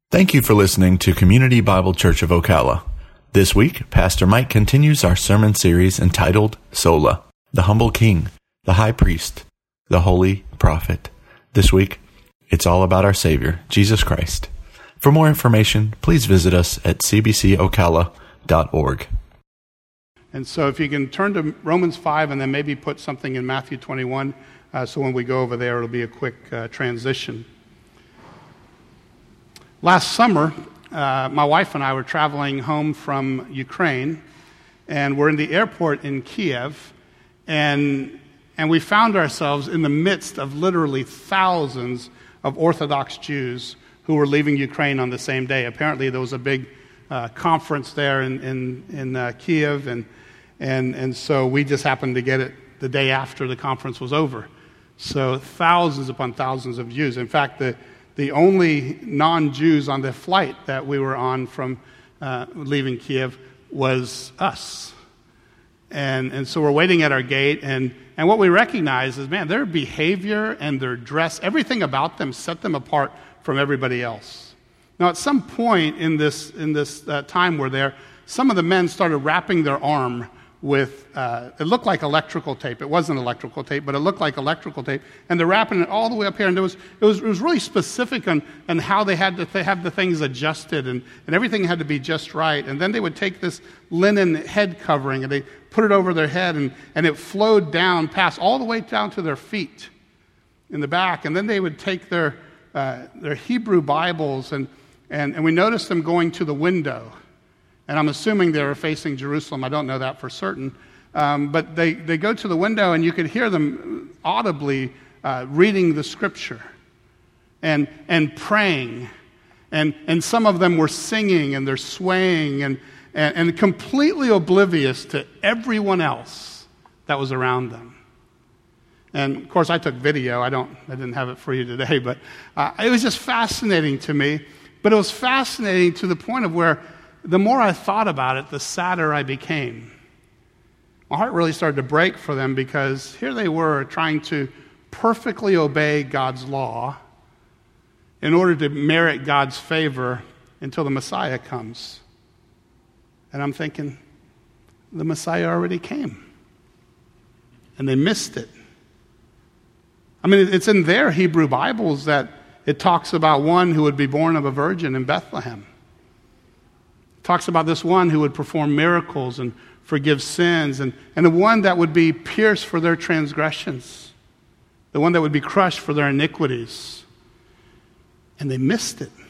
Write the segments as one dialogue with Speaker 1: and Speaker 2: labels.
Speaker 1: Thank you for listening to Community Bible Church of Ocala. This week, Pastor Mike continues our sermon series entitled Sola, the Humble King, the High Priest, the Holy Prophet. This week, it's all about our Savior, Jesus Christ. For more information, please visit us at cbcocala.org.
Speaker 2: And so if you can turn to Romans 5 and then maybe put something in Matthew 21, so when we go over there, it'll be a quick transition. Last summer, my wife and I were traveling home from Ukraine, and we're in the airport in Kiev, and we found ourselves in the midst of literally thousands of Orthodox Jews who were leaving Ukraine on the same day. Apparently, there was a big conference there in Kiev, and so we just happened to get it the day after the conference was over. So thousands upon thousands of Jews. In fact, the only non-Jews on the flight that we were on from leaving Kiev was us. And so we're waiting at our gate, and what we recognize is, man, their behavior and their dress, everything about them set them apart from everybody else. Now, at some point in this time we're there, some of the men started wrapping their arm with, it looked like electrical tape. It wasn't electrical tape, but it looked like electrical tape. And they're wrapping it all the way up here. And it was really specific on how they had to have the things adjusted, and everything had to be just right. And then they would take this linen head covering, and they put it over their head, and it flowed down all the way down to their feet in the back. And then they would take their Hebrew Bibles, and we noticed them going to the window. And I'm assuming they were facing Jerusalem. I don't know that for certain. But they go to the window, and you could hear them audibly reading the Scripture and praying. And some of them were singing, and they're swaying, and completely oblivious to everyone else that was around them. And, of course, I took video. I didn't have it for you today. But it was just fascinating to me. But it was fascinating to the point of where the more I thought about it, the sadder I became. My heart really started to break for them, because here they were trying to perfectly obey God's law in order to merit God's favor until the Messiah comes. And I'm thinking, the Messiah already came. And they missed it. I mean, it's in their Hebrew Bibles that it talks about one who would be born of a virgin in Bethlehem. Talks about this one who would perform miracles and forgive sins, and the one that would be pierced for their transgressions, the one that would be crushed for their iniquities. And they missed it.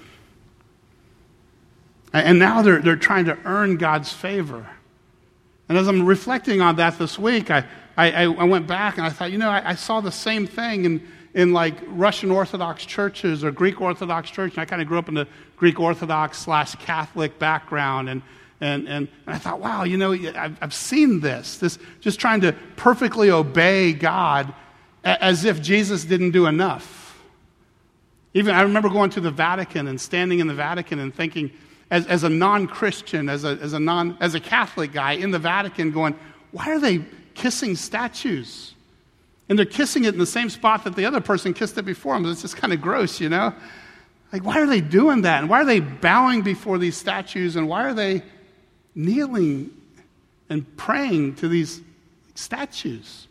Speaker 2: And now they're trying to earn God's favor. And as I'm reflecting on that this week, I went back and I thought, I saw the same thing in like Russian Orthodox churches or Greek Orthodox church. And I kind of grew up in the Greek Orthodox / Catholic background. And I thought, wow, I've seen this just trying to perfectly obey God as if Jesus didn't do enough. Even I remember going to the Vatican and standing in the Vatican and thinking, as a non-Christian, as a Catholic guy in the Vatican, going, why are they kissing statues? And they're kissing it in the same spot that the other person kissed it before them. It's just kind of gross, Like, why are they doing that? And why are they bowing before these statues? And why are they kneeling and praying to these statues?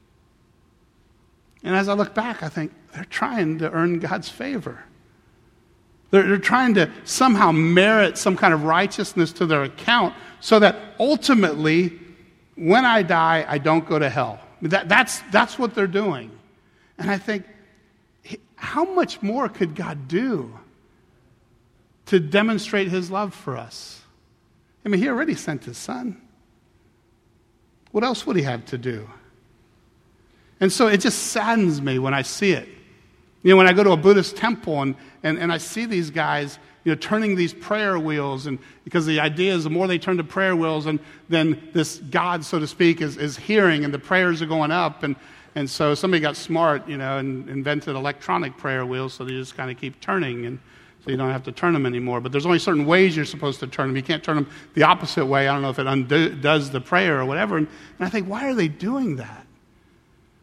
Speaker 2: And as I look back, I think they're trying to earn God's favor. They're trying to somehow merit some kind of righteousness to their account so that ultimately, when I die, I don't go to hell. That's what they're doing. And I think, how much more could God do to demonstrate his love for us? I mean, he already sent his son. What else would he have to do? And so it just saddens me when I see it. When I go to a Buddhist temple and I see these guys, turning these prayer wheels, and because the idea is the more they turn to prayer wheels, and then this God, so to speak, is hearing, and the prayers are going up, and so somebody got smart, and invented electronic prayer wheels, so they just kind of keep turning, and so you don't have to turn them anymore. But there's only certain ways you're supposed to turn them. You can't turn them the opposite way. I don't know if it undoes the prayer or whatever. And I think, why are they doing that?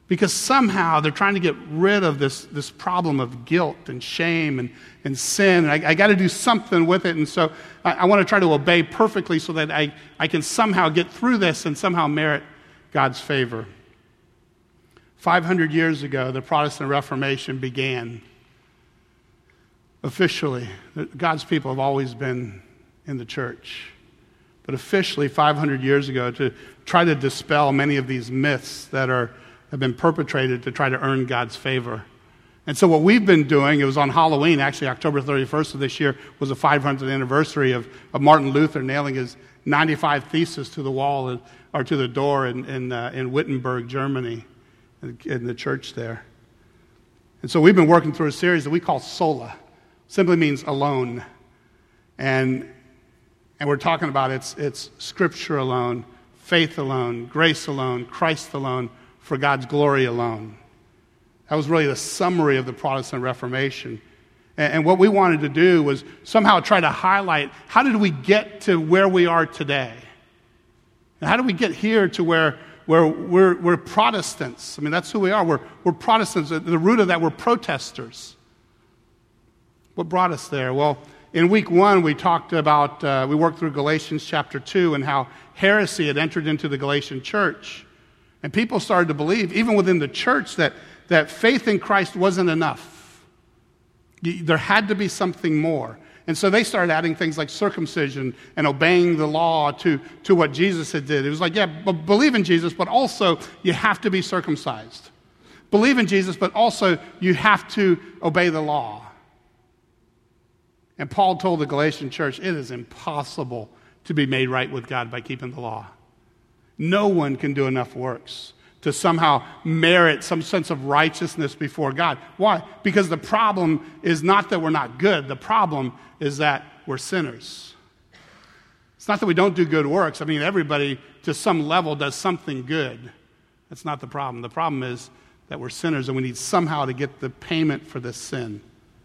Speaker 2: Because somehow they're trying to get rid of this problem of guilt and shame and sin. And I got to do something with it. And so I want to try to obey perfectly so that I can somehow get through this and somehow merit God's favor. 500 years ago, the Protestant Reformation began. Officially, God's people have always been in the church. But officially, 500 years ago, to try to dispel many of these myths that have been perpetrated to try to earn God's favor. And so what we've been doing, it was on Halloween, actually October 31st of this year, was the 500th anniversary of Martin Luther nailing his 95 Theses to the wall or to the door in Wittenberg, Germany, in the church there. And so we've been working through a series that we call Sola. Simply means alone. And we're talking about it's Scripture alone, faith alone, grace alone, Christ alone, for God's glory alone. That was really the summary of the Protestant Reformation. And what we wanted to do was somehow try to highlight, how did we get to where we are today? And how did we get here to where we're Protestants? I mean, that's who we are. We're Protestants. At the root of that, we're protesters. What brought us there? Well, in week 1, we talked about, we worked through Galatians chapter 2 and how heresy had entered into the Galatian church. And people started to believe, even within the church, that faith in Christ wasn't enough. There had to be something more. And so they started adding things like circumcision and obeying the law to what Jesus had did. It was like, yeah, believe in Jesus, but also you have to be circumcised. Believe in Jesus, but also you have to obey the law. And Paul told the Galatian church, it is impossible to be made right with God by keeping the law. No one can do enough works to somehow merit some sense of righteousness before God. Why? Because the problem is not that we're not good. The problem is that we're sinners. It's not that we don't do good works. I mean, everybody to some level does something good. That's not the problem. The problem is that we're sinners and we need somehow to get the payment for this sin.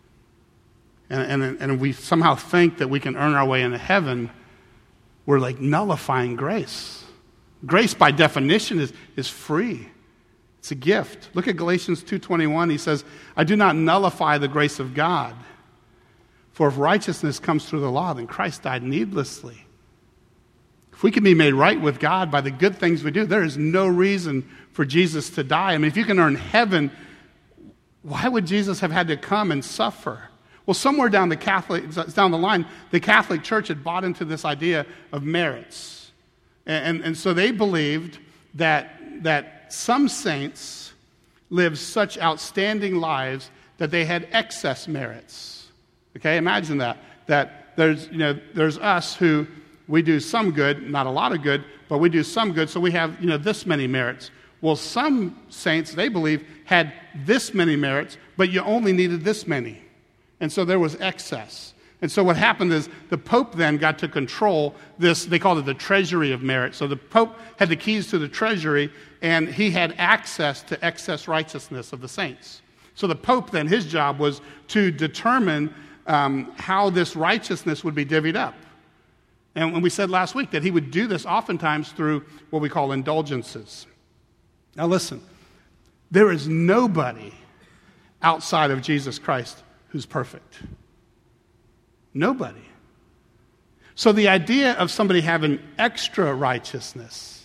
Speaker 2: And we somehow think that we can earn our way into heaven. We're like nullifying grace. Grace, by definition, is free. It's a gift. Look at Galatians 2:21. He says, I do not nullify the grace of God. For if righteousness comes through the law, then Christ died needlessly. If we can be made right with God by the good things we do, there is no reason for Jesus to die. I mean, if you can earn heaven, why would Jesus have had to come and suffer? Well, somewhere down the line, the Catholic Church had bought into this idea of merits. And so they believed that some saints lived such outstanding lives that they had excess merits. Okay, imagine that. That there's us who we do some good, not a lot of good, but we do some good, so we have this many merits. Well, some saints, they believe, had this many merits, but you only needed this many. And so there was excess. And so what happened is the Pope then got to control this, they called it the treasury of merit. So the Pope had the keys to the treasury, and he had access to excess righteousness of the saints. So the Pope then, his job was to determine how this righteousness would be divvied up. And when we said last week that he would do this oftentimes through what we call indulgences. Now listen, there is nobody outside of Jesus Christ who's perfect. Nobody. So the idea of somebody having extra righteousness,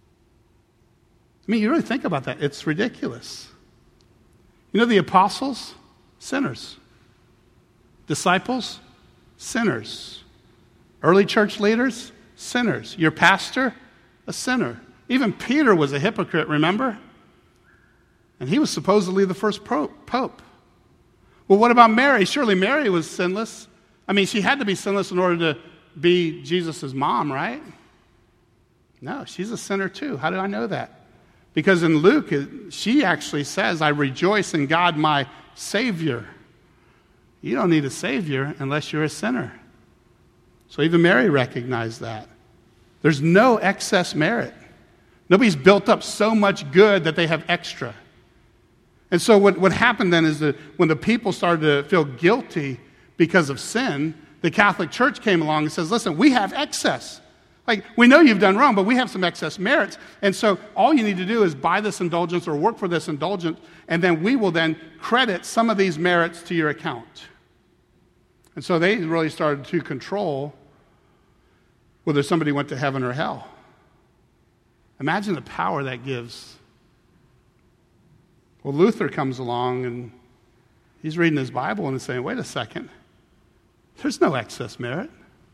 Speaker 2: I mean, you really think about that, it's ridiculous. The apostles, sinners. Disciples, sinners. Early church leaders, sinners. Your pastor, a sinner. Even Peter was a hypocrite, remember? And he was supposedly the first pope. Well, what about Mary? Surely Mary was sinless. I mean, she had to be sinless in order to be Jesus' mom, right? No, she's a sinner too. How do I know that? Because in Luke, she actually says, I rejoice in God my Savior. You don't need a Savior unless you're a sinner. So even Mary recognized that. There's no excess merit. Nobody's built up so much good that they have extra. And so what happened then is that when the people started to feel guilty because of sin, the Catholic Church came along and says, listen, we have excess. Like, we know you've done wrong, but we have some excess merits. And so all you need to do is buy this indulgence or work for this indulgence, and then we will then credit some of these merits to your account. And so they really started to control whether somebody went to heaven or hell. Imagine the power that gives. Well, Luther comes along, and he's reading his Bible and saying, wait a second, there's no excess merit.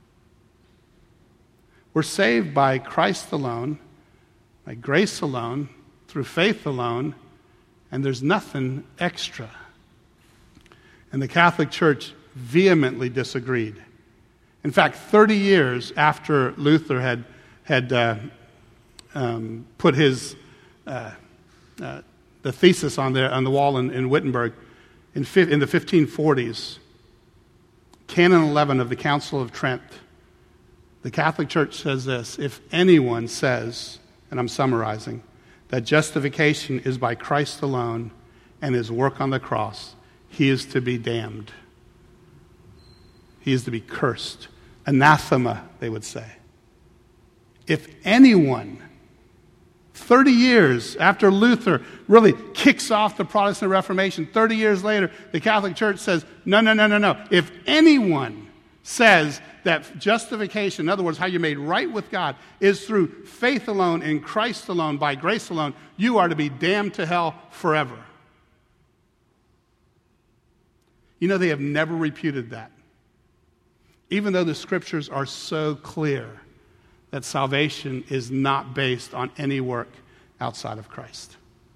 Speaker 2: We're saved by Christ alone, by grace alone, through faith alone, and there's nothing extra. And the Catholic Church vehemently disagreed. In fact, 30 years after Luther had put his the thesis on the wall in Wittenberg in the 1540s, Canon 11 of the Council of Trent, the Catholic Church says this: if anyone says, and I'm summarizing, that justification is by Christ alone and his work on the cross, he is to be damned. He is to be cursed. Anathema, they would say. If anyone, 30 years after Luther really kicks off the Protestant Reformation, 30 years later, the Catholic Church says, no. If anyone says that justification, in other words, how you're made right with God, is through faith alone, in Christ alone, by grace alone, you are to be damned to hell forever. You know, they have never reputed that. Even though the scriptures are so clear that salvation is not based on any work outside of Christ.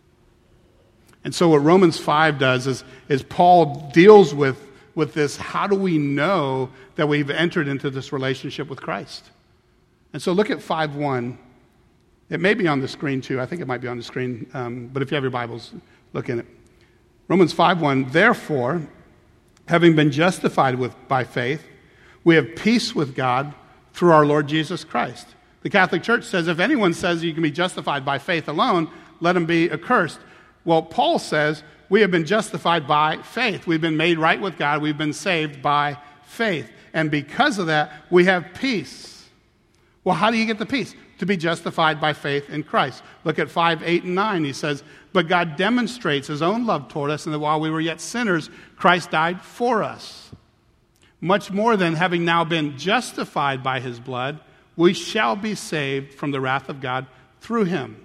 Speaker 2: And so what Romans 5 does is Paul deals with this, how do we know that we've entered into this relationship with Christ? And so look at 5:1. It may be on the screen too. I think it might be on the screen. But if you have your Bibles, look in it. Romans 5:1, therefore, having been justified by faith, we have peace with God through our Lord Jesus Christ. The Catholic Church says if anyone says you can be justified by faith alone, let him be accursed. Well, Paul says we have been justified by faith. We've been made right with God. We've been saved by faith. And because of that, we have peace. Well, how do you get the peace? To be justified by faith in Christ. Look at 5:8 and 9. He says, but God demonstrates his own love toward us, and that while we were yet sinners, Christ died for us. Much more than having now been justified by his blood, we shall be saved from the wrath of God through him.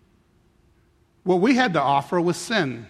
Speaker 2: What we had to offer was sin.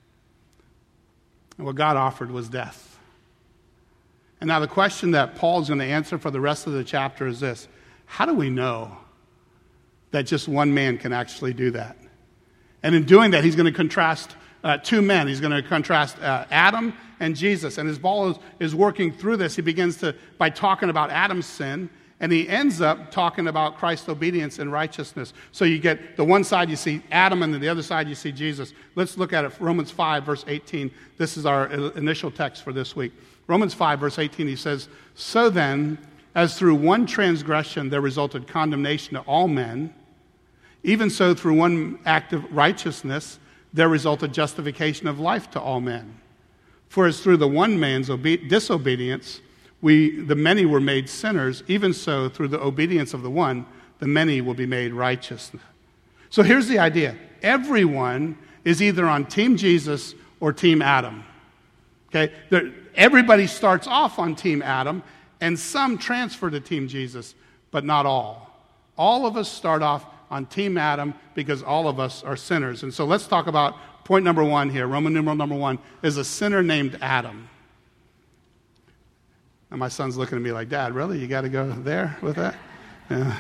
Speaker 2: And what God offered was death. And now the question that Paul's going to answer for the rest of the chapter is this: how do we know that just one man can actually do that? And in doing that, he's going to contrast two men. He's going to contrast Adam and Jesus. And as Paul is working through this, he begins by talking about Adam's sin, and he ends up talking about Christ's obedience and righteousness. So you get the one side, you see Adam, and then the other side, you see Jesus. Let's look at it. Romans 5, verse 18. This is our initial text for this week. Romans 5, verse 18, he says, so then, as through one transgression there resulted condemnation to all men, even so through one act of righteousness there resulted justification of life to all men. For as through the one man's disobedience the many were made sinners, even so through the obedience of the one, the many will be made righteous. So here's the idea. Everyone is either on Team Jesus or Team Adam. Okay? Everybody starts off on Team Adam, and some transfer to Team Jesus, but not all. All of us start off on Team Adam because all of us are sinners. And so let's talk about point number 1 here. Roman numeral number 1 is a sinner named Adam. And my son's looking at me like, Dad, really? You got to go there with that? Yeah.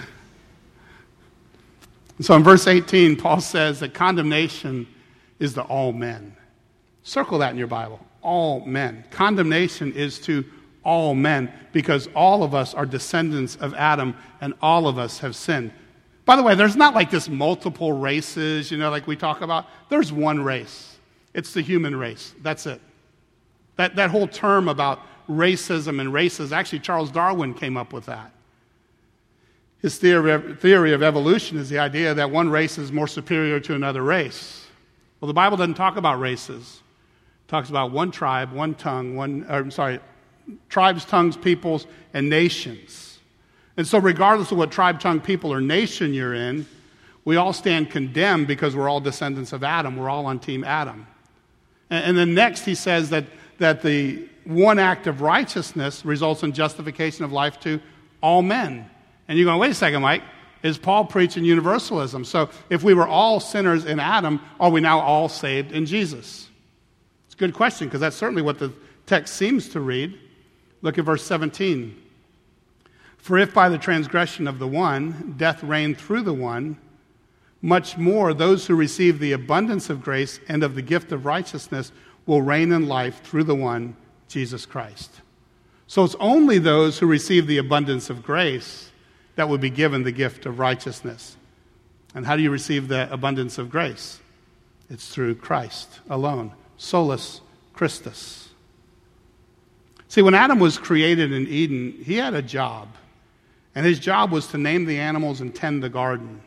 Speaker 2: So in verse 18, Paul says that condemnation is to all men. Circle that in your Bible. All men. Condemnation is to all men because all of us are descendants of Adam and all of us have sinned. By the way, there's not like this multiple races, like we talk about. There's one race. It's the human race. That's it. That whole term about racism and races, actually Charles Darwin came up with that. His theory of evolution is the idea that one race is more superior to another race. Well, the Bible doesn't talk about races. It talks about one tribe, one tongue, tribes, tongues, peoples, and nations. And so regardless of what tribe, tongue, people, or nation you're in, we all stand condemned because we're all descendants of Adam. We're all on Team Adam. And then next he says that the one act of righteousness results in justification of life to all men. And you're going, wait a second, Mike. Is Paul preaching universalism? So if we were all sinners in Adam, are we now all saved in Jesus? It's a good question, because that's certainly what the text seems to read. Look at verse 17. For if by the transgression of the one, death reigned through the one, much more those who receive the abundance of grace and of the gift of righteousness will reign in life through the one, Jesus Christ. So it's only those who receive the abundance of grace that would be given the gift of righteousness. And how do you receive the abundance of grace? It's through Christ alone. Solus Christus. See, when Adam was created in Eden, he had a job. And his job was to name the animals and tend the garden.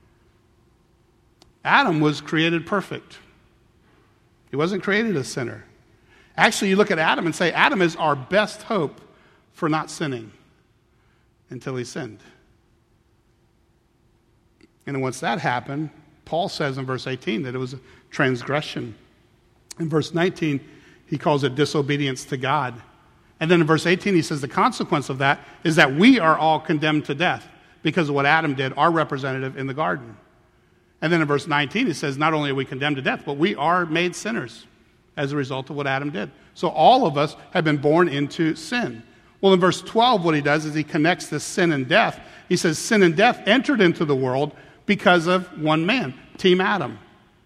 Speaker 2: Adam was created perfect. He wasn't created a sinner. Actually, you look at Adam and say, Adam is our best hope for not sinning until he sinned. And once that happened, Paul says in verse 18 that it was a transgression. In verse 19, he calls it disobedience to God. And then in verse 18, he says the consequence of that is that we are all condemned to death because of what Adam did, our representative in the garden. And then in verse 19, he says not only are we condemned to death, but we are made sinners as a result of what Adam did. So all of us have been born into sin. Well, in verse 12, what he does is he connects this sin and death. He says sin and death entered into the world because of one man, Team Adam.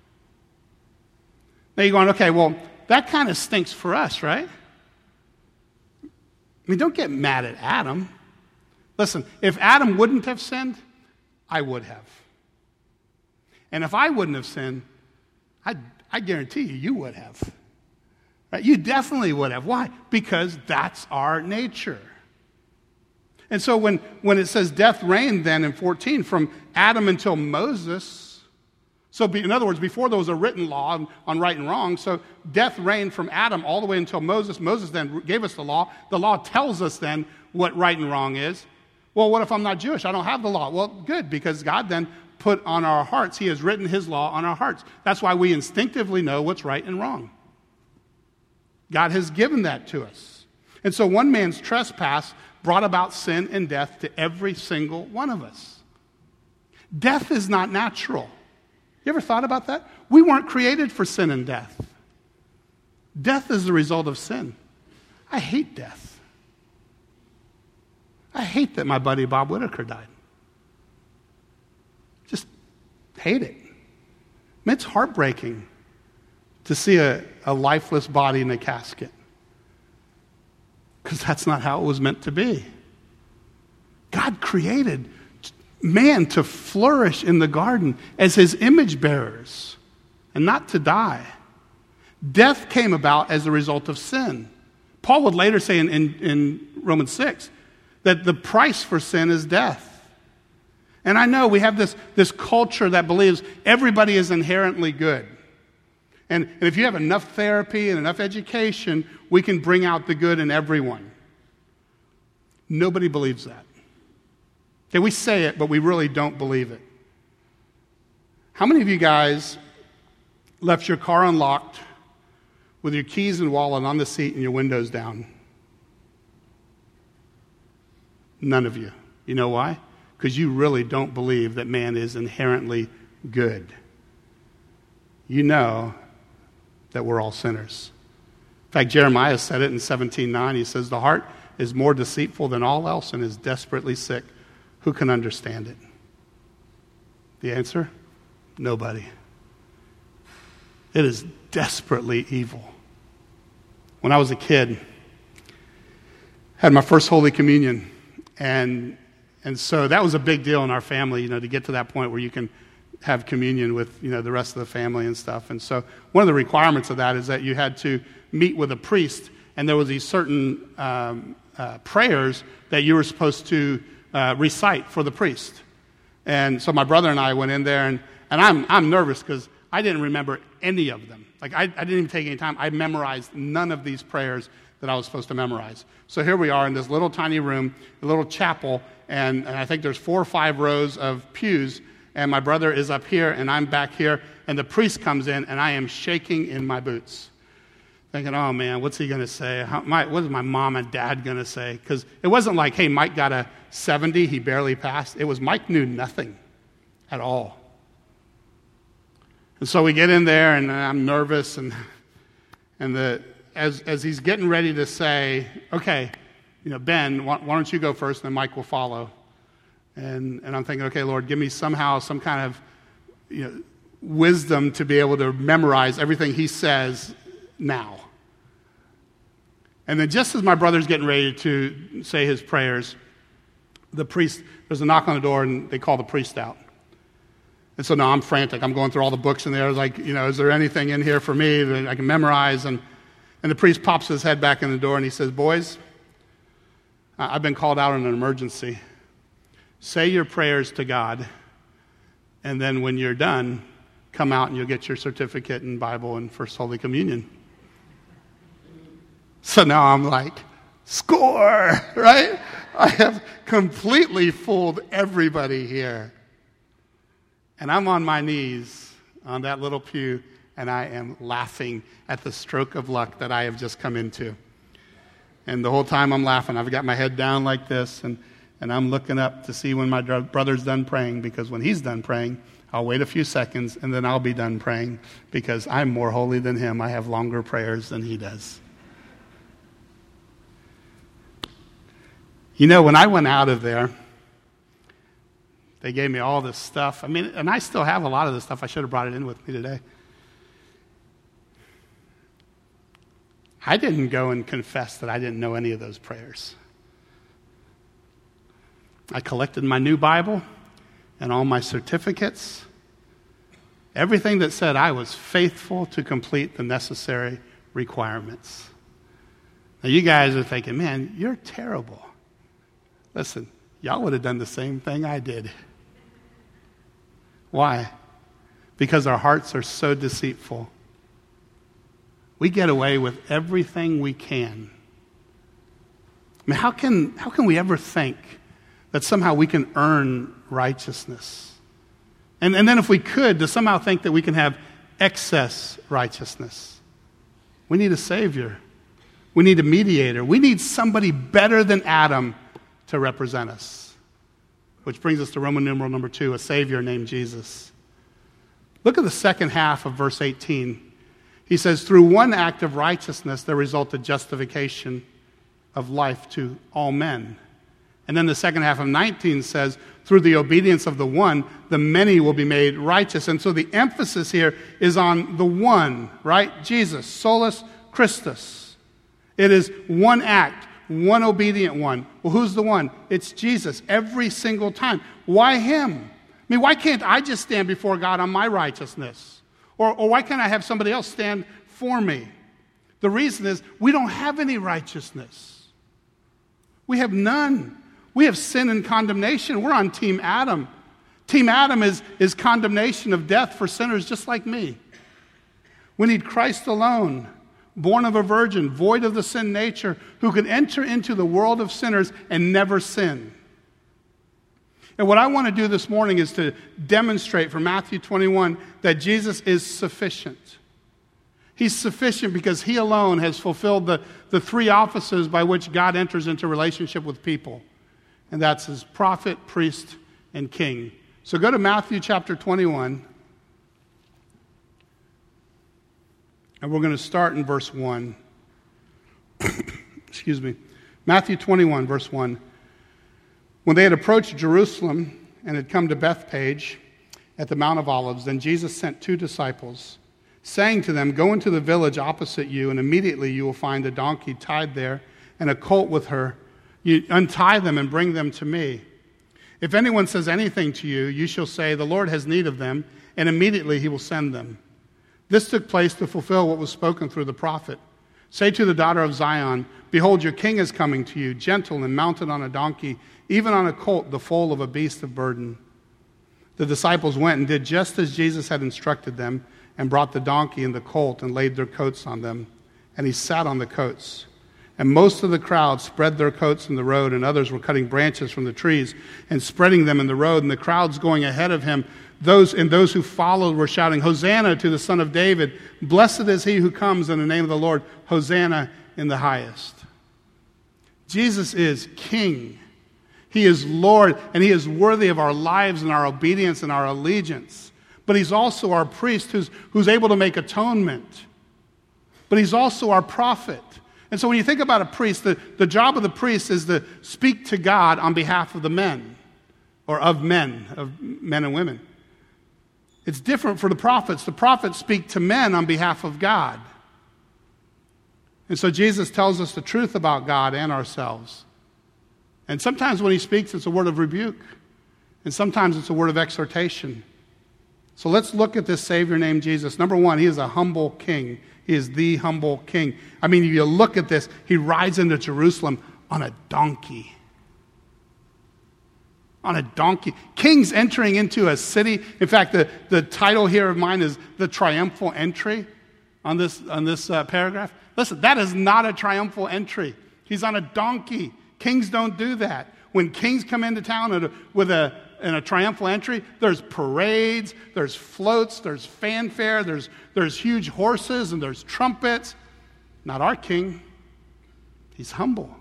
Speaker 2: Now you're going, okay, well, that kind of stinks for us, right? I mean, don't get mad at Adam. Listen, if Adam wouldn't have sinned, I would have. And if I wouldn't have sinned, I guarantee you would have. Right? You definitely would have. Why? Because that's our nature. And so when it says death reigned then in 14 from Adam until Moses, so in other words, before there was a written law on right and wrong, so death reigned from Adam all the way until Moses. Moses then gave us the law. The law tells us then what right and wrong is. Well, what if I'm not Jewish? I don't have the law. Well, good, because God then put on our hearts, he has written his law on our hearts. That's why we instinctively know what's right and wrong. God has given that to us. And so one man's trespass brought about sin and death to every single one of us. Death is not natural. You ever thought about that? We weren't created for sin and death. Death is the result of sin. I hate death. I hate that my buddy Bob Whitaker died. Just hate it. I mean, it's heartbreaking to see a lifeless body in a casket. Because that's not how it was meant to be. God created man to flourish in the garden as his image bearers and not to die. Death came about as a result of sin. Paul would later say in Romans 6 that the price for sin is death. And I know we have this culture that believes everybody is inherently good. And if you have enough therapy and enough education, we can bring out the good in everyone. Nobody believes that. Okay, we say it, but we really don't believe it. How many of you guys left your car unlocked with your keys and wallet on the seat and your windows down? None of you. You know why? Because you really don't believe that man is inherently good. You know that we're all sinners. In fact, Jeremiah said it in 17:9. He says, the heart is more deceitful than all else and is desperately sick. Who can understand it? The answer? Nobody. It is desperately evil. When I was a kid, I had my first Holy Communion, and so that was a big deal in our family, to get to that point where you can have communion with, the rest of the family and stuff. And so one of the requirements of that is that you had to meet with a priest, and there was these certain prayers that you were supposed to recite for the priest. And so my brother and I went in there, and I'm nervous because I didn't remember any of them. Like I didn't even take any time. I memorized none of these prayers that I was supposed to memorize. So here we are in this little tiny room, a little chapel, and I think there's 4 or 5 rows of pews, and my brother is up here, and I'm back here, and the priest comes in, and I am shaking in my boots, thinking, oh man, what's he going to say? What is my mom and dad going to say? Because it wasn't like, hey, Mike got a 70, he barely passed. It was Mike knew nothing at all. And so we get in there, and I'm nervous, and as he's getting ready to say, okay, Ben, why don't you go first, and then Mike will follow. And I'm thinking, okay, Lord, give me somehow some kind of wisdom to be able to memorize everything he says now. And then just as my brother's getting ready to say his prayers, there's a knock on the door, and they call the priest out. And so now I'm frantic. I'm going through all the books in there. I was like, is there anything in here for me that I can memorize? And the priest pops his head back in the door, and he says, boys, I've been called out in an emergency. Say your prayers to God, and then when you're done, come out and you'll get your certificate and Bible and First Holy Communion. So now I'm like, score, right? I have completely fooled everybody here. And I'm on my knees on that little pew, and I am laughing at the stroke of luck that I have just come into. And the whole time I'm laughing, I've got my head down like this, and I'm looking up to see when my brother's done praying, because when he's done praying, I'll wait a few seconds, and then I'll be done praying, because I'm more holy than him. I have longer prayers than he does. When I went out of there, they gave me all this stuff. And I still have a lot of this stuff. I should have brought it in with me today. I didn't go and confess that I didn't know any of those prayers. I collected my new Bible and all my certificates, everything that said I was faithful to complete the necessary requirements. Now you guys are thinking, man, you're terrible. Listen, y'all would have done the same thing I did. Why? Because our hearts are so deceitful. We get away with everything we can. How can we ever think that somehow we can earn righteousness? And then if we could, to somehow think that we can have excess righteousness. We need a Savior. We need a mediator. We need somebody better than Adam to represent us. Which brings us to Roman numeral number 2, a Savior named Jesus. Look at the second half of verse 18. He says, through one act of righteousness there resulted justification of life to all men. And then the second half of 19 says, through the obedience of the one, the many will be made righteous. And so the emphasis here is on the one, right? Jesus, solus Christus. It is one act, one obedient one. Well, who's the one? It's Jesus every single time. Why him? Why can't I just stand before God on my righteousness? Or why can't I have somebody else stand for me? The reason is we don't have any righteousness. We have none. We have sin and condemnation. We're on Team Adam. Team Adam is condemnation of death for sinners just like me. We need Christ alone, born of a virgin, void of the sin nature, who could enter into the world of sinners and never sin. And what I want to do this morning is to demonstrate from Matthew 21 that Jesus is sufficient. He's sufficient because he alone has fulfilled the 3 offices by which God enters into relationship with people. And that's as prophet, priest, and king. So go to Matthew chapter 21. And we're going to start in verse 1. Excuse me. Matthew 21, verse 1. When they had approached Jerusalem and had come to Bethphage at the Mount of Olives, then Jesus sent 2 disciples, saying to them, go into the village opposite you, and immediately you will find a donkey tied there and a colt with her. You untie them and bring them to me. If anyone says anything to you, you shall say, the Lord has need of them, and immediately he will send them. This took place to fulfill what was spoken through the prophet. Say to the daughter of Zion, behold, your king is coming to you, gentle and mounted on a donkey, even on a colt, the foal of a beast of burden. The disciples went and did just as Jesus had instructed them, and brought the donkey and the colt and laid their coats on them. And he sat on the coats. And most of the crowd spread their coats in the road, and others were cutting branches from the trees and spreading them in the road. And the crowds going ahead of him, those who followed were shouting, "Hosanna to the Son of David! Blessed is he who comes in the name of the Lord! Hosanna in the highest!" Jesus is King. He is Lord, and he is worthy of our lives and our obedience and our allegiance. But he's also our priest who's able to make atonement. But he's also our prophet. And so when you think about a priest, the job of the priest is to speak to God on behalf of the men, or of men and women. It's different for the prophets. The prophets speak to men on behalf of God. And so Jesus tells us the truth about God and ourselves. And sometimes when he speaks, it's a word of rebuke. And sometimes it's a word of exhortation. So let's look at this Savior named Jesus. Number one, he is a humble king. He is the humble king. I mean, if you look at this, he rides into Jerusalem on a donkey. On a donkey. Kings entering into a city. In fact, the title here of mine is The Triumphal Entry on this paragraph. Listen, that is not a triumphal entry. He's on a donkey. Kings don't do that. When kings come into town in a triumphal entry, there's parades, there's floats, there's fanfare, there's huge horses, and there's trumpets. Not our king. He's humble.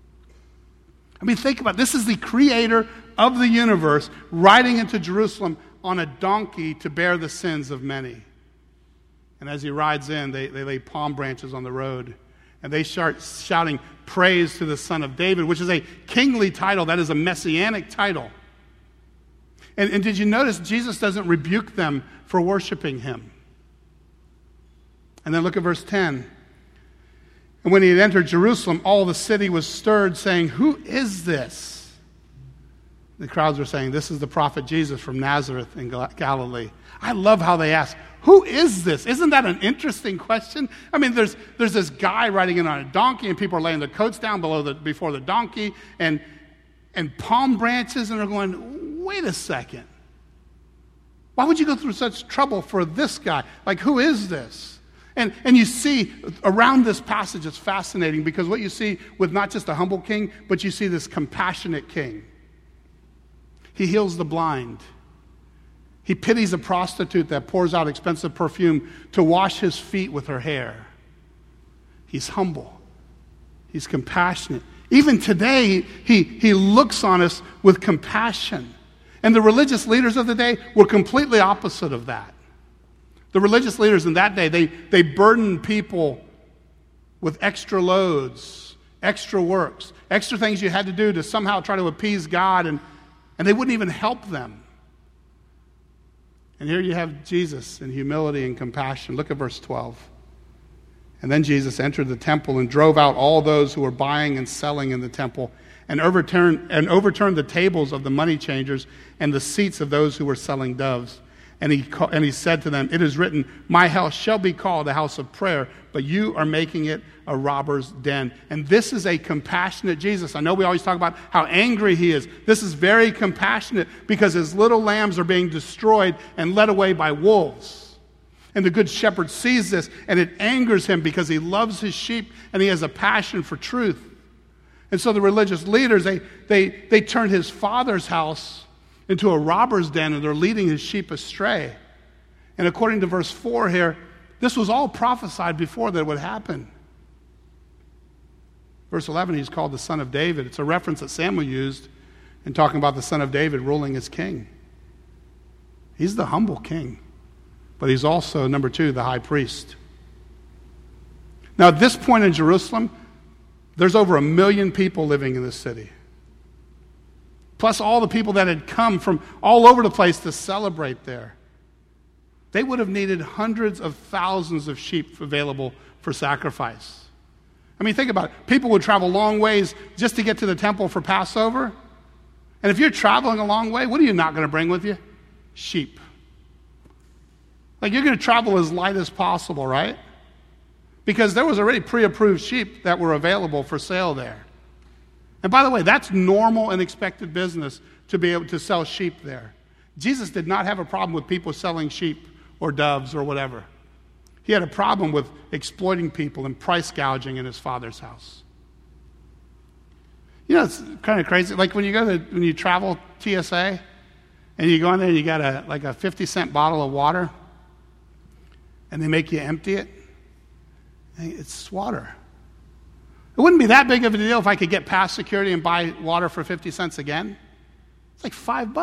Speaker 2: I mean, think about it. This is the creator of the universe riding into Jerusalem on a donkey to bear the sins of many. And as he rides in, they lay palm branches on the road. And they start shouting praise to the Son of David, which is a kingly title. That is a messianic title. And did you notice Jesus doesn't rebuke them for worshiping him? And then look at verse 10. And when he had entered Jerusalem, all the city was stirred, saying, "Who is this?" The crowds were saying, "This is the prophet Jesus from Nazareth in Galilee." I love how they ask, "Who is this?" Isn't that an interesting question? I mean, there's this guy riding in on a donkey, and people are laying their coats down before the donkey, and palm branches, and they're going, "Wait a second. Why would you go through such trouble for this guy? Like, who is this?" And you see around this passage, it's fascinating because what you see with not just a humble king, but you see this compassionate king. He heals the blind. He pities a prostitute that pours out expensive perfume to wash his feet with her hair. He's humble. He's compassionate. Even today, he looks on us with compassion. And the religious leaders of the day were completely opposite of that. The religious leaders in that day, they burdened people with extra loads, extra works, extra things you had to do to somehow try to appease God, and they wouldn't even help them. And here you have Jesus in humility and compassion. Look at verse 12. And then Jesus entered the temple and drove out all those who were buying and selling in the temple, and overturned the tables of the money changers and the seats of those who were selling doves. And he said to them, "It is written, my house shall be called a house of prayer, but you are making it a robber's den." And this is a compassionate Jesus. I know we always talk about how angry he is. This is very compassionate because his little lambs are being destroyed and led away by wolves. And the good shepherd sees this, and it angers him because he loves his sheep and he has a passion for truth. And so the religious leaders, they turned his father's house into a robber's den, and they're leading his sheep astray. And according to verse 4 here, this was all prophesied before that would happen. Verse 11, he's called the Son of David. It's a reference that Samuel used in talking about the Son of David ruling as king. He's the humble king, but he's also, number 2, the high priest. Now, at this point in Jerusalem, there's over 1 million people living in this city, plus all the people that had come from all over the place to celebrate there. They would have needed hundreds of thousands of sheep available for sacrifice. I mean, think about it. People would travel long ways just to get to the temple for Passover. And if you're traveling a long way, what are you not going to bring with you? Sheep. Like, you're going to travel as light as possible, right? Because there was already pre-approved sheep that were available for sale there. And by the way, that's normal and expected business to be able to sell sheep there. Jesus did not have a problem with people selling sheep or doves or whatever. He had a problem with exploiting people and price gouging in his Father's house. You know, it's kind of crazy. Like when you travel TSA and you go in there and you got a 50-cent bottle of water and they make you empty it. It's water. It wouldn't be that big of a deal if I could get past security and buy water for 50 cents again. It's like $5.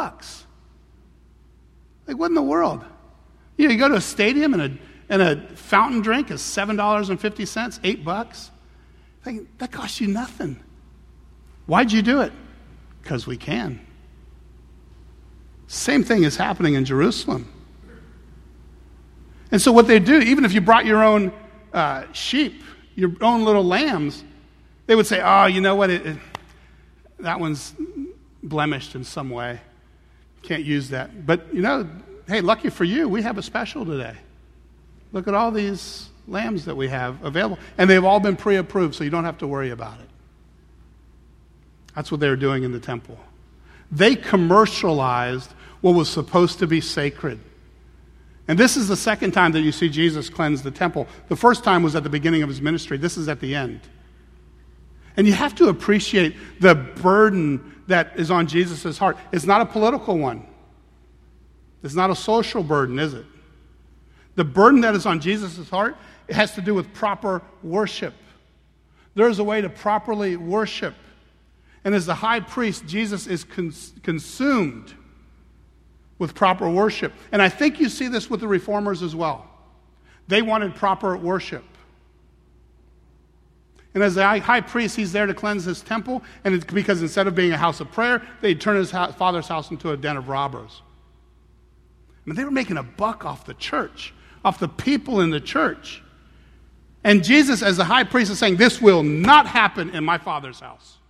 Speaker 2: Like, what in the world? You go to a stadium and a fountain drink is $7.50, $8. That costs you nothing. Why'd you do it? Because we can. Same thing is happening in Jerusalem. And so what they do, even if you brought your own sheep, your own little lambs, they would say, oh, you know what, that one's blemished in some way. Can't use that. But, hey, lucky for you, we have a special today. Look at all these lambs that we have available. And they've all been pre-approved, so you don't have to worry about it. That's what they were doing in the temple. They commercialized what was supposed to be sacred. And this is the second time that you see Jesus cleanse the temple. The first time was at the beginning of his ministry. This is at the end. And you have to appreciate the burden that is on Jesus' heart. It's not a political one. It's not a social burden, is it? The burden that is on Jesus' heart, it has to do with proper worship. There's a way to properly worship. And as the high priest, Jesus is consumed with proper worship. And I think you see this with the reformers as well. They wanted proper worship. And as the high priest, he's there to cleanse his temple, and it's because instead of being a house of prayer, they'd turn his father's house into a den of robbers. I mean, they were making a buck off the church, off the people in the church. And Jesus, as the high priest, is saying, this will not happen in my Father's house.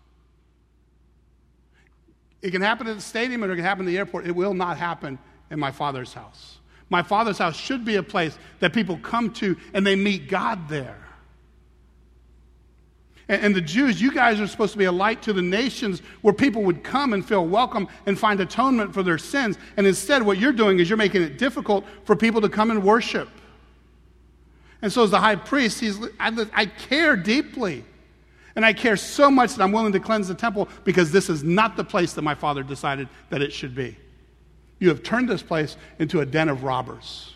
Speaker 2: It can happen at the stadium or it can happen at the airport. It will not happen in my Father's house. My Father's house should be a place that people come to and they meet God there. And the Jews, you guys are supposed to be a light to the nations where people would come and feel welcome and find atonement for their sins. And instead, what you're doing is you're making it difficult for people to come and worship. And so as the high priest, I care deeply. And I care so much that I'm willing to cleanse the temple because this is not the place that my Father decided that it should be. You have turned this place into a den of robbers.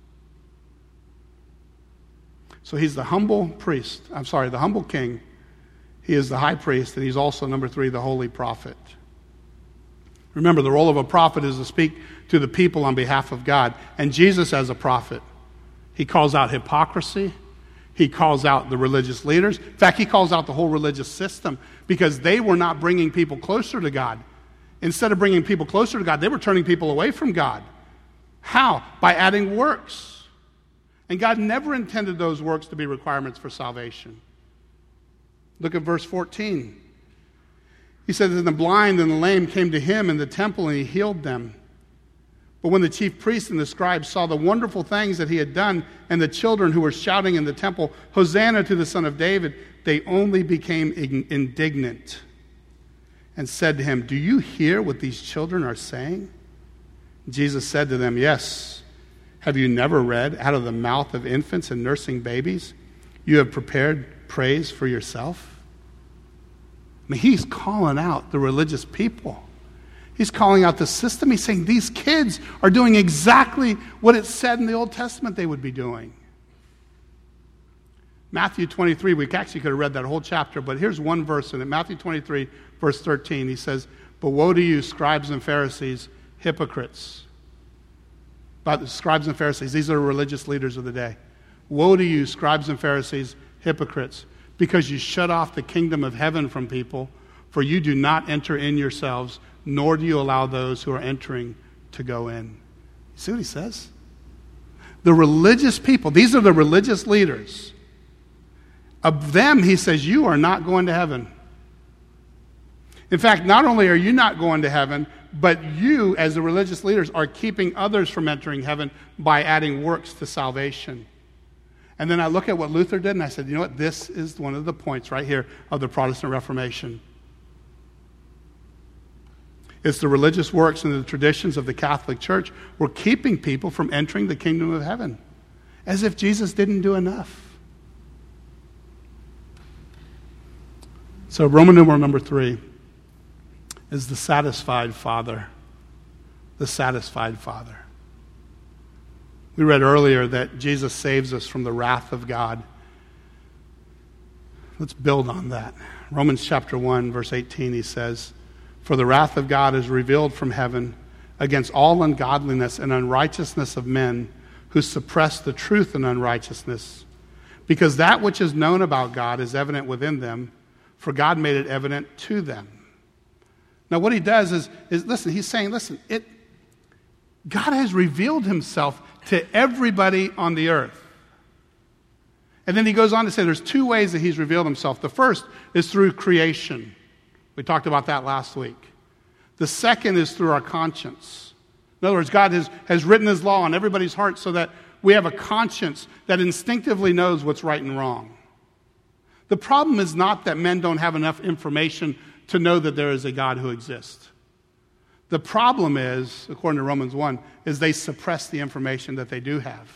Speaker 2: So he's the humble priest. The humble king. He is the high priest, and he's also, number 3, the holy prophet. Remember, the role of a prophet is to speak to the people on behalf of God. And Jesus, as a prophet, he calls out hypocrisy. He calls out the religious leaders. In fact, he calls out the whole religious system because they were not bringing people closer to God. Instead of bringing people closer to God, they were turning people away from God. How? By adding works. And God never intended those works to be requirements for salvation. Look at verse 14. He said that the blind and the lame came to him in the temple and he healed them. But when the chief priests and the scribes saw the wonderful things that he had done and the children who were shouting in the temple, Hosanna to the Son of David, they only became indignant and said to him, do you hear what these children are saying? Jesus said to them, yes. Have you never read, out of the mouth of infants and nursing babies, you have prepared praise for yourself? I mean, he's calling out the religious people. He's calling out the system. He's saying these kids are doing exactly what it said in the Old Testament they would be doing. Matthew 23, we actually could have read that whole chapter, but here's one verse in it. Matthew 23, verse 13, he says, but woe to you, scribes and Pharisees, hypocrites. About the scribes and Pharisees, these are religious leaders of the day. Woe to you, scribes and Pharisees, hypocrites, because you shut off the kingdom of heaven from people, for you do not enter in yourselves, nor do you allow those who are entering to go in. You see what he says? The religious people, these are the religious leaders. Of them, he says, you are not going to heaven. In fact, not only are you not going to heaven, but you, as the religious leaders, are keeping others from entering heaven by adding works to salvation. And then I look at what Luther did, and I said, you know what? This is one of the points right here of the Protestant Reformation. It's the religious works and the traditions of the Catholic Church were keeping people from entering the kingdom of heaven, as if Jesus didn't do enough. So Roman numeral number 3. is the satisfied Father. The satisfied Father. We read earlier that Jesus saves us from the wrath of God. Let's build on that. Romans chapter 1, verse 18, he says, "For the wrath of God is revealed from heaven against all ungodliness and unrighteousness of men who suppress the truth in unrighteousness, because that which is known about God is evident within them, for God made it evident to them." Now what he does is listen, he's saying, God has revealed himself to everybody on the earth. And then he goes on to say there's two ways that he's revealed himself. The first is through creation. We talked about that last week. The second is through our conscience. In other words, God has written his law on everybody's heart so that we have a conscience that instinctively knows what's right and wrong. The problem is not that men don't have enough information to know that there is a God who exists. The problem is, according to Romans 1, is they suppress the information that they do have.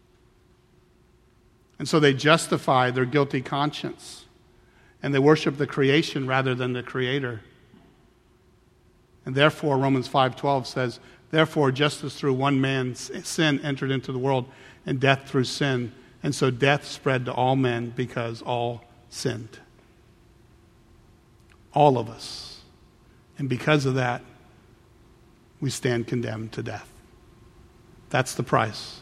Speaker 2: And so they justify their guilty conscience. And they worship the creation rather than the Creator. And therefore, Romans 5:12 says, "Therefore, just as through one man's sin entered into the world, and death through sin, and so death spread to all men because all sinned." All of us. And because of that, we stand condemned to death. That's the price.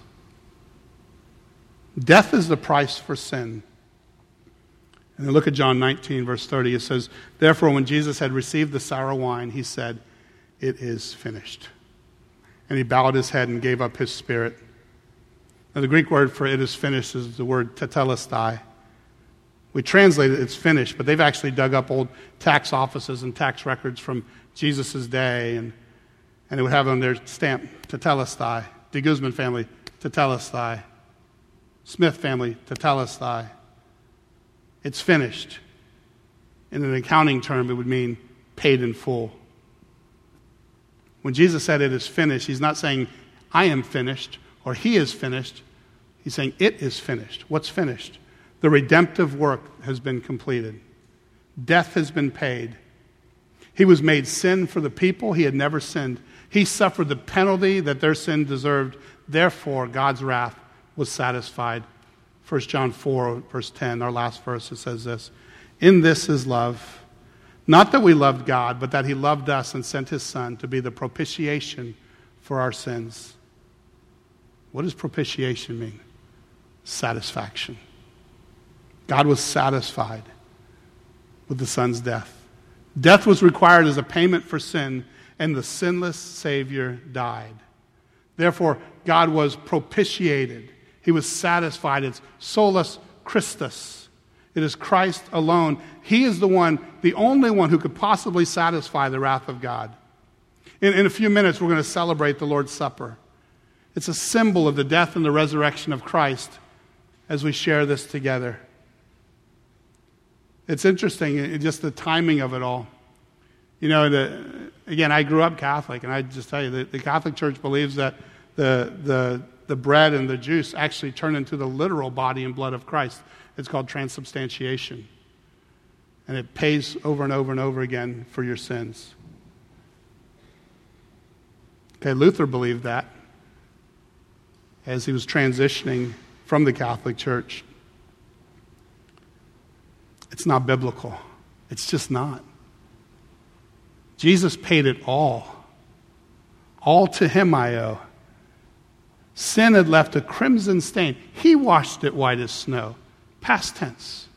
Speaker 2: Death is the price for sin. And then look at John 19, verse 30. It says, "Therefore, when Jesus had received the sour wine, he said, 'It is finished.' And he bowed his head and gave up his spirit." Now, the Greek word for "it is finished" is the word tetelestai. We translate it, "it's finished," but they've actually dug up old tax offices and tax records from Jesus' day, and it would have on their stamp, tetelestai. De Guzman family, tetelestai. Smith family, tetelestai. It's finished. In an accounting term, it would mean paid in full. When Jesus said "it is finished," he's not saying "I am finished" or "he is finished." He's saying "it is finished." What's finished? The redemptive work has been completed. Death has been paid. He was made sin for the people. He had never sinned. He suffered the penalty that their sin deserved. Therefore, God's wrath was satisfied. 1 John 4, verse 10, our last verse, it says this, "In this is love, not that we loved God, but that he loved us and sent his Son to be the propitiation for our sins." What does propitiation mean? Satisfaction. God was satisfied with the Son's death. Death was required as a payment for sin, and the sinless Savior died. Therefore, God was propitiated. He was satisfied. It's solus Christus. It is Christ alone. He is the one, the only one who could possibly satisfy the wrath of God. In a few minutes, we're going to celebrate the Lord's Supper. It's a symbol of the death and the resurrection of Christ as we share this together. It's interesting, just the timing of it all. You know, again, I grew up Catholic, and I just tell you, the Catholic Church believes that the bread and the juice actually turn into the literal body and blood of Christ. It's called transubstantiation. And it pays over and over and over again for your sins. Okay, Luther believed that as he was transitioning from the Catholic Church. It's not biblical. It's just not. Jesus paid it all. All to him I owe. Sin had left a crimson stain. He washed it white as snow. Past tense.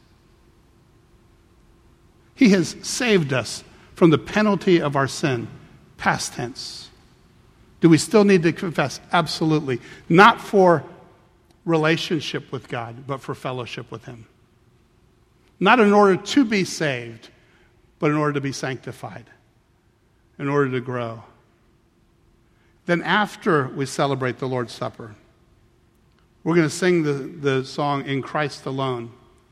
Speaker 2: He has saved us from the penalty of our sin. Past tense. Do we still need to confess? Absolutely. Not for relationship with God, but for fellowship with him. Not in order to be saved, but in order to be sanctified. In order to grow. Then after we celebrate the Lord's Supper, we're going to sing the song "In Christ Alone."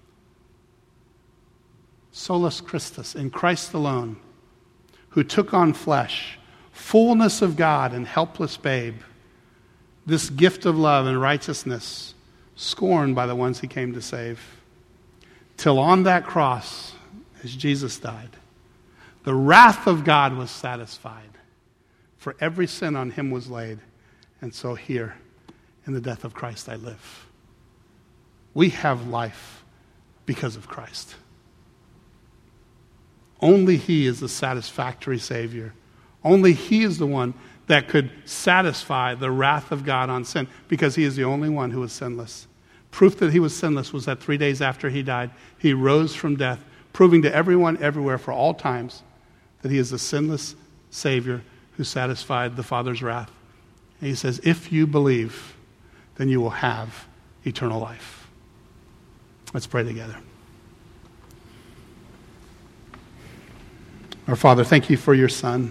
Speaker 2: Solus Christus, in Christ alone, who took on flesh, fullness of God and helpless babe, this gift of love and righteousness, scorned by the ones he came to save. Till on that cross, as Jesus died, The wrath of God was satisfied. For every sin on him was laid. And so here, in the death of Christ, I live. We have life because of Christ. Only he is the satisfactory Savior. Only he is the one that could satisfy the wrath of God on sin, because he is the only one who was sinless. Proof that he was sinless was that 3 days after he died, he rose from death, proving to everyone everywhere for all times that he is the sinless Savior who satisfied the Father's wrath. And he says, if you believe, then you will have eternal life. Let's pray together. Our Father, thank you for your Son.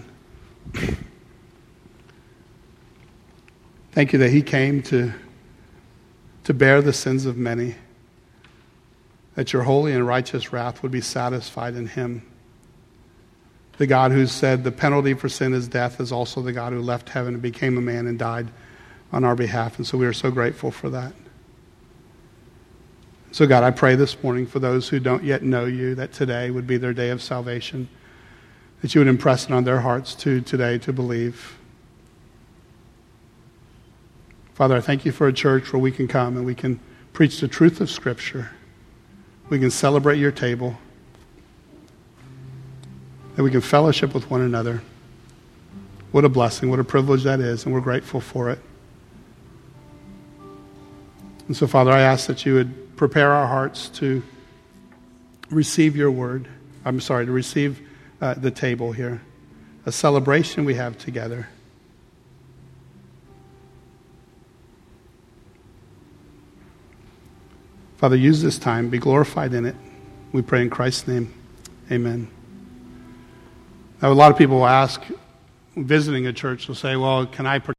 Speaker 2: Thank you that he came to bear the sins of many, that your holy and righteous wrath would be satisfied in him. The God who said the penalty for sin is death is also the God who left heaven and became a man and died on our behalf. And so we are so grateful for that. So God, I pray this morning for those who don't yet know you, that today would be their day of salvation, that you would impress it on their hearts today to believe. Father, I thank you for a church where we can come and we can preach the truth of Scripture. We can celebrate your table. That we can fellowship with one another. What a blessing, what a privilege that is, and we're grateful for it. And so, Father, I ask that you would prepare our hearts to receive your word. To receive the table here. A celebration we have together. Father, use this time. Be glorified in it. We pray in Christ's name. Amen. Now, a lot of people will ask, visiting a church, will say, well, can I